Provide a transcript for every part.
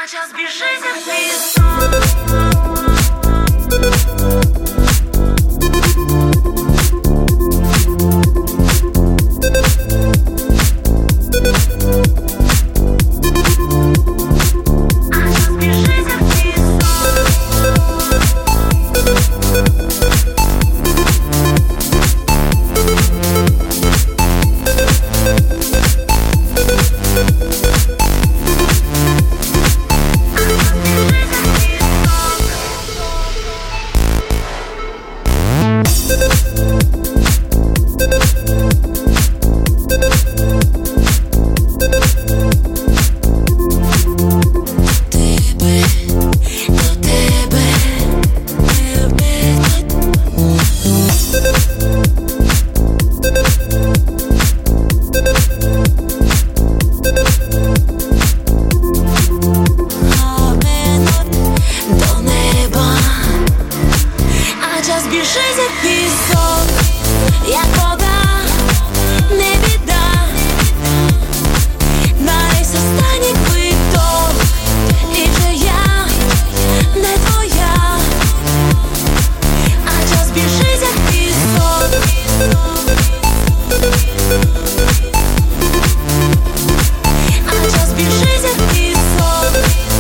А час біжить, як пісок. Біжить, як пісок, як вода, не біда, навіть останній квиток, і вже я не твоя. А час біжить, як пісок. А час біжить, як пісок.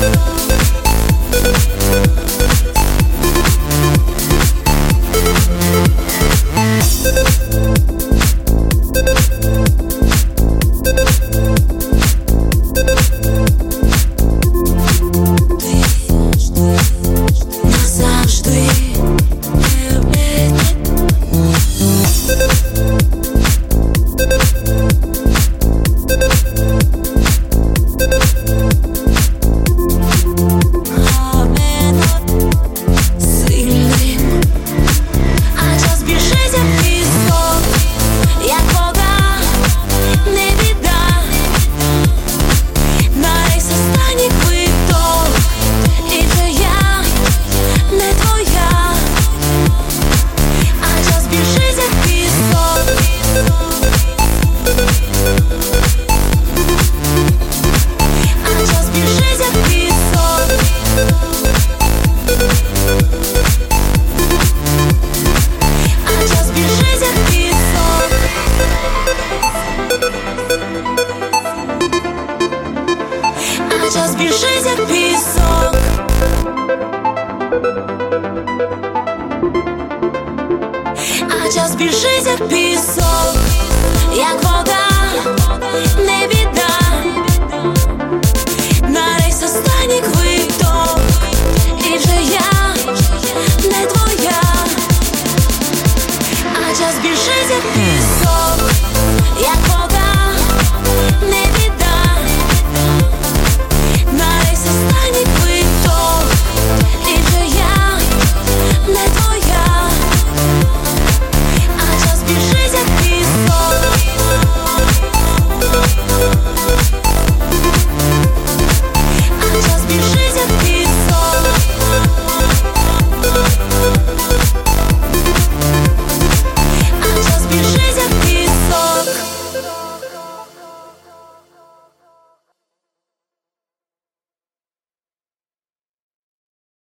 Час біжить, як пісок. А час біжить, як пісок, як вода, не біда.